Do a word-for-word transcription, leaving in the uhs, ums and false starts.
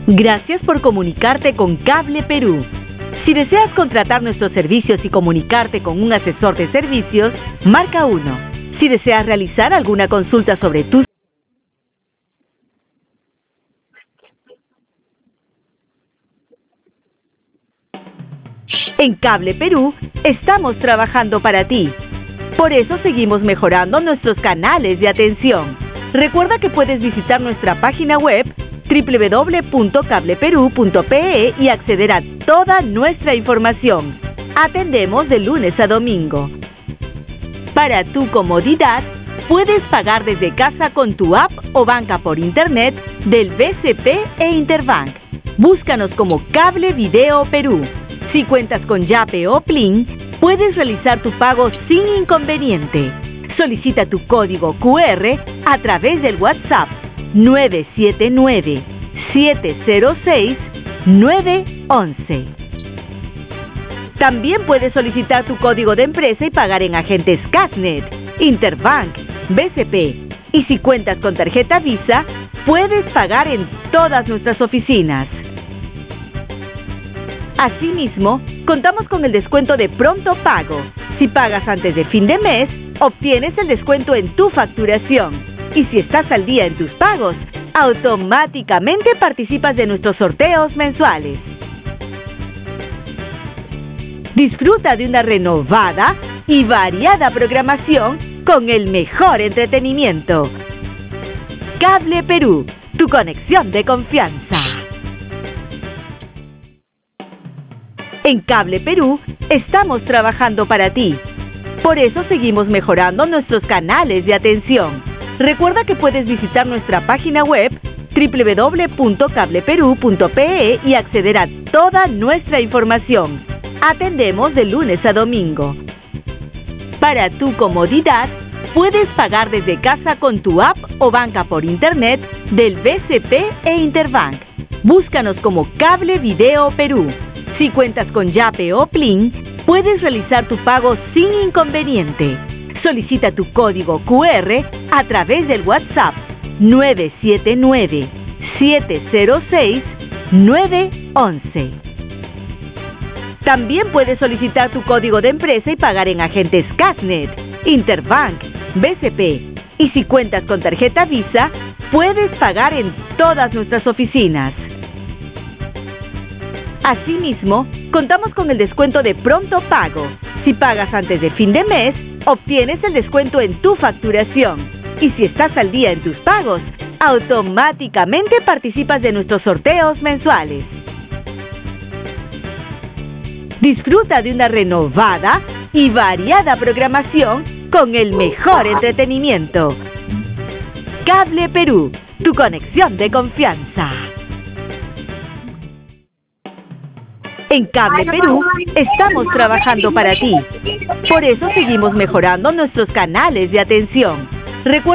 Gracias por comunicarte con Cable Perú. Si deseas contratar nuestros servicios y comunicarte con un asesor de servicios, marca uno. Si deseas realizar alguna consulta sobre tus En Cable Perú estamos trabajando para ti. Por eso seguimos mejorando nuestros canales de atención. Recuerda que puedes visitar nuestra página web doble u doble u doble u punto cable perú punto pe e y acceder a toda nuestra información. Atendemos de lunes a domingo. Para tu comodidad, puedes pagar desde casa con tu app o banca por internet del B C P e Interbank. Búscanos como Cable Video Perú. Si cuentas con Yape o Plin, puedes realizar tu pago sin inconveniente. Solicita tu código cu erre a través del WhatsApp nueve siete nueve, siete cero seis, nueve uno uno. También puedes solicitar tu código de empresa y pagar en agentes Casnet, Interbank, B C P. Y si cuentas con tarjeta Visa, puedes pagar en todas nuestras oficinas. Asimismo, contamos con el descuento de pronto pago. Si pagas antes de fin de mes, obtienes el descuento en tu facturación. Y si estás al día en tus pagos, automáticamente participas de nuestros sorteos mensuales. Disfruta de una renovada y variada programación con el mejor entretenimiento. Cable Perú, tu conexión de confianza. En Cable Perú estamos trabajando para ti. Por eso seguimos mejorando nuestros canales de atención. Recuerda que puedes visitar nuestra página web doble u doble u doble u punto cable perú punto pe e y acceder a toda nuestra información. Atendemos de lunes a domingo. Para tu comodidad, puedes pagar desde casa con tu app o banca por internet del B C P e Interbank. Búscanos como Cable Video Perú. Si cuentas con Yape o Plin, puedes realizar tu pago sin inconveniente. Solicita tu código cu erre a través del WhatsApp nueve siete nueve, siete cero seis, nueve uno uno. También puedes solicitar tu código de empresa y pagar en agentes Casnet, Interbank, B C P. Y si cuentas con tarjeta Visa, puedes pagar en todas nuestras oficinas. Asimismo, contamos con el descuento de pronto pago. Si pagas antes de fin de mes, obtienes el descuento en tu facturación. Y si estás al día en tus pagos, automáticamente participas de nuestros sorteos mensuales. Disfruta de una renovada y variada programación con el mejor entretenimiento. Cable Perú, tu conexión de confianza. En Cable Perú estamos trabajando para ti. Por eso seguimos mejorando nuestros canales de atención. Recuerda